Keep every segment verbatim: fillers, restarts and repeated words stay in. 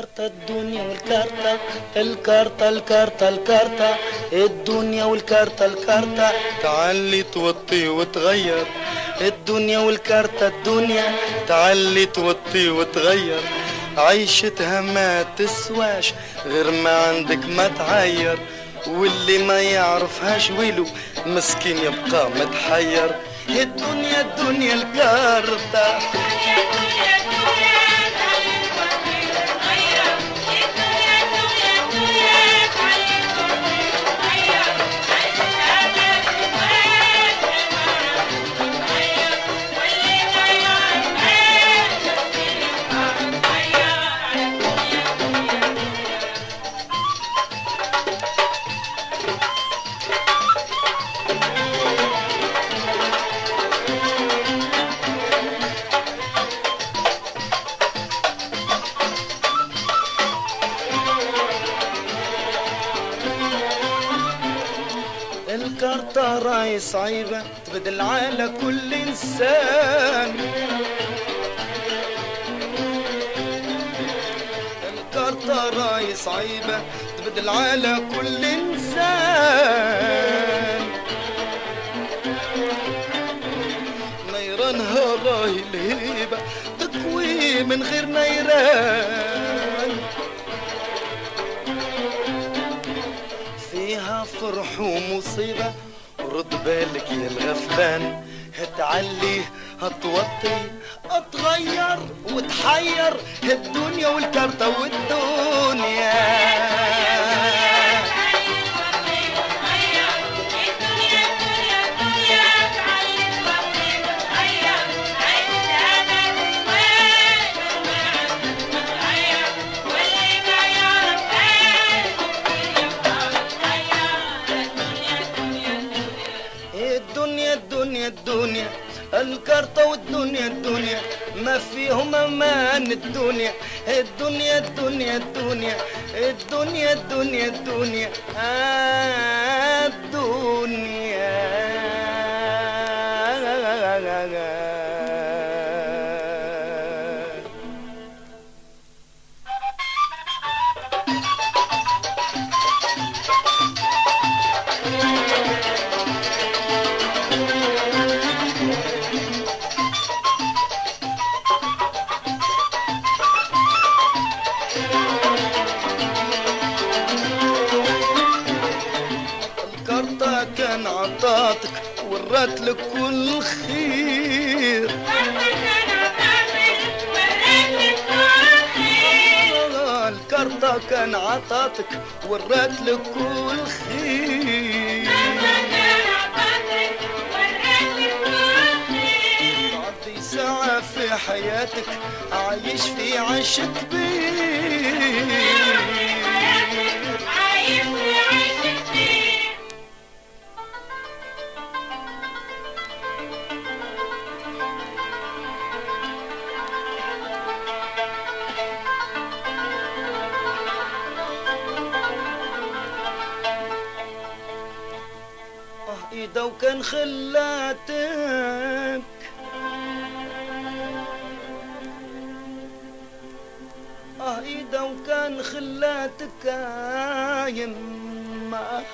الكارتة الدنيا والكارتة الكارتة الكارتة الكارتة الدنيا والكارتة الكارتة تعلي توطي وتغير الدنيا والكارتة الدنيا تعلي توطي وتغير عيشتها ما تسواش غير ما عندك ما تعير واللي ما يعرفهاش ويلو مسكين يبقى متحير الدنيا الدنيا الكارتة الكارتة راي صعيبة تبدل على كل إنسان الكارتة راي صعيبة تبدل على كل إنسان نيرانها راي الهيبة تكوي من غير نيران فيها فرح ومصيبة رد بالك يا الغفلان هتعلي هتوطي اتغير وتحير الدنيا والكارتة والدنيا الدنيا الدنيا الدنيا الكارتة والدنيا الدنيا ما فيهم امان الدنيا الدنيا الدنيا الدنيا الدنيا الدنيا الدنيا الدنيا كان عطاتك ورات لك كل خير الكارتة كان عطاتك ورات لك كل خير تعدي ساعة في حياتك عايش في عيش كبير إذا وكان خلاتك آه إذا وكان خلاتك يما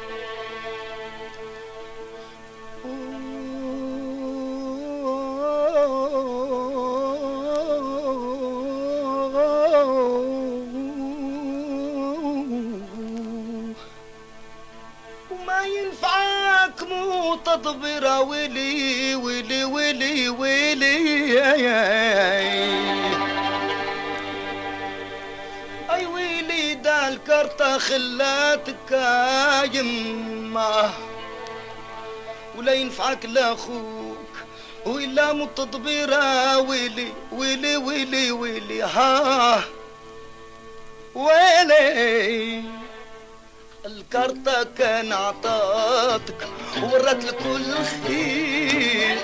وما ينفعك مو تدبر ويلي ويلي ويلي ويلي اي ويلي دا الكارتة خلاتك يما ولا ينفعك لا اخوك ولا مو تدبر ويلي ويلي ويلي ويلي ها ويلي الكارتة كان عطاتك ورات لك كل خير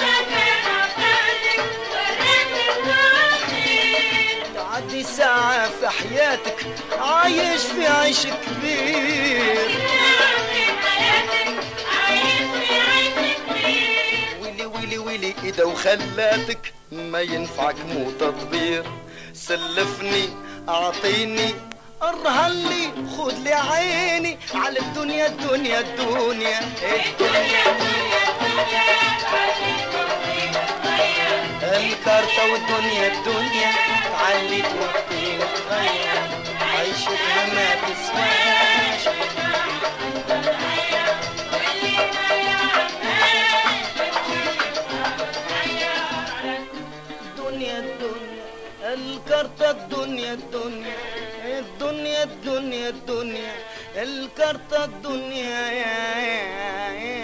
تعدي ساعة في حياتك عايش في عيش كبير ويلي ويلي ويلي إذا وخلاتك ما ينفعك مو تدبير سلفني اعطيني ارهلي خد لي عيني على الدنيا الدنيا الدنيا الدنيا الكارتة والدنيا الدنيا تعلي توطي وتغير عيشتها ما تسواش الدنيا الدنيا الكارتة الدنيا الدنيا الدنيا الدنيا الدنيا الكارتة الدنيا يا يا